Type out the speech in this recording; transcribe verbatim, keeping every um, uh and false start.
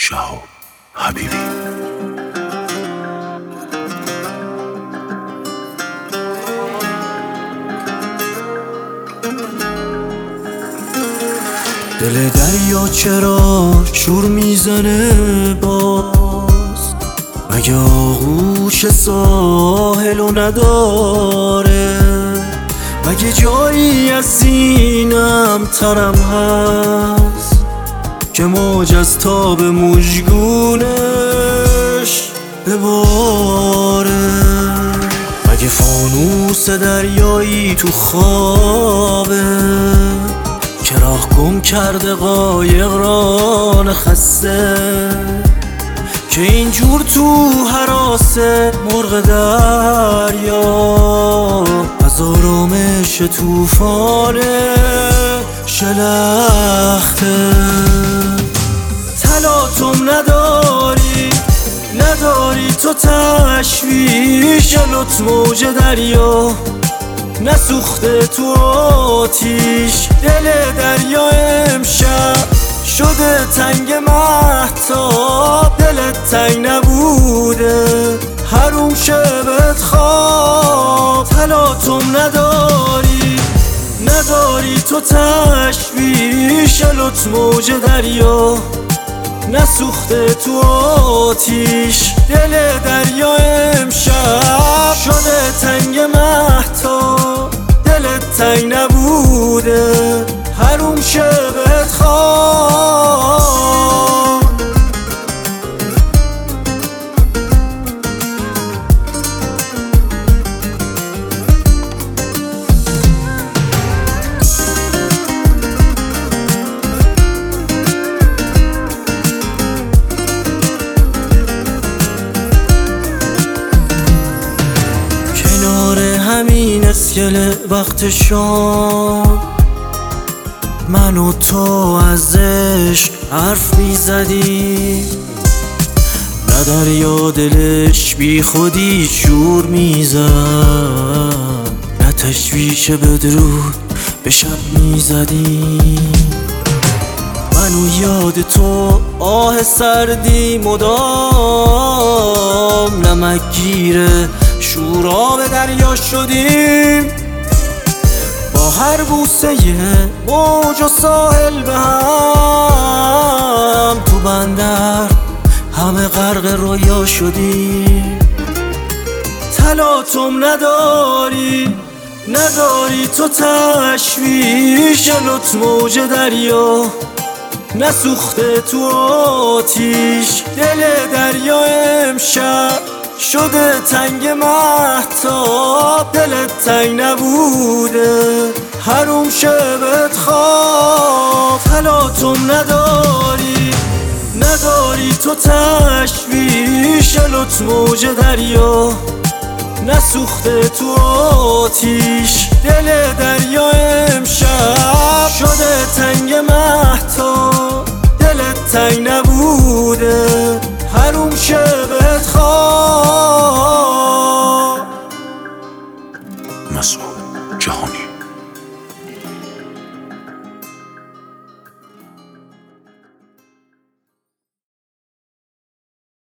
شهاب حبیبی. دل دریا چرا شور میزنه باز؟ مگه آغوش ساحلو نداره؟ مگه جایی از سینم ترم هست که موج از تاب مژگونش بباره؟ مگه فانوس دریایی تو خوابه که راه گم کرده قایق ران خسته، که اینجور تو هراس مرغ دریا از آرامش توفان شلخته؟ طلاتم نداری نداری تو تشویش لط موج دریا نسوخته تو آتیش. دل دریا امشب شده تنگ مهتاب، دلت تنگ نبوده حروم شبت خواب. طلاتم نداری نداری تو تشویش لط موج دریا نسوخته تو آتیش. دل دریا امشب شده تنگ مهتاب، دلت تنگ نبوده حروم شبت خواب. همین اسکله وقت شام من و تو از عشق حرف میزدیم، نه دریا دلش بی خودی شور میزد، نه تشویش بدرود به شب میزدیم. من و یاد تو آه سردی مدام نمک گیره شوراب دریا شدیم. با هر بوسه موج و ساحل به هم تو بندر همه غرق رویا شدیم. طلاتم نداری نداری تو تشویش لط موج دریا نسوخته تو آتیش. دل دریا امشب شده تنگ مهتاب، دلت تنگ نبوده حروم شبت خواب. طلاتم نداری نداری تو تشویش لط موج دریا نسوخته تو آتیش.